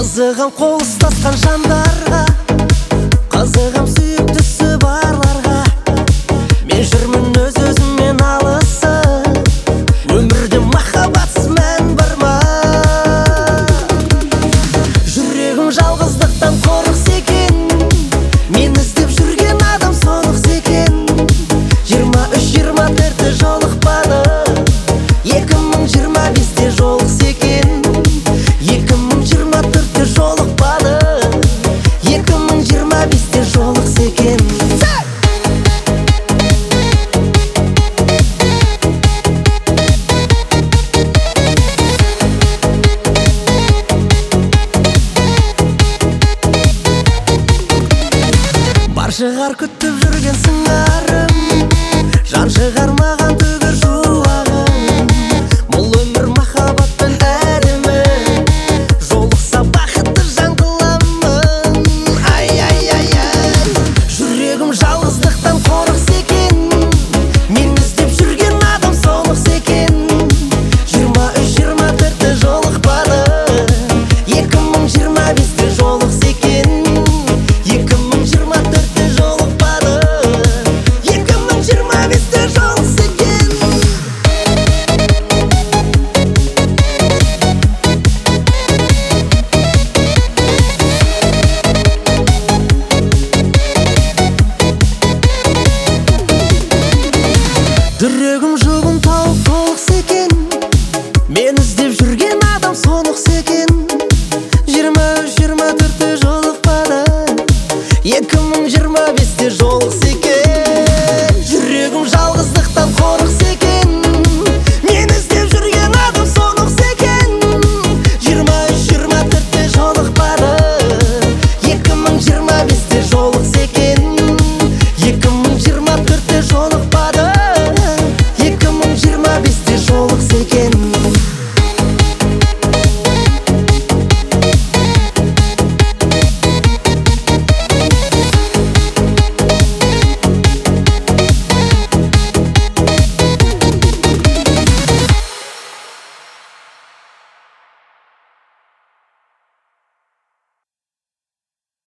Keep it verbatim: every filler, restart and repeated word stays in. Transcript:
Қызығым қол ұстасқан жандарға, қызығым сүйіктісі барларға. Мен жүрмін өз өзіммен алысып, өмірде махаббатсыз мән бар ма? Жүрегім жалғыздықтан қорықса екен, мен іздеп жүрген адам соғықса екен. Жиырма үш жиырма төртте жолықпады, екі мың жиырма бесте жолықса екен. Екі мың жиырма төртте жолықпады, екі мың жиырма бесте жолықса екен. Бар шығар күтіп жүрген сыңар,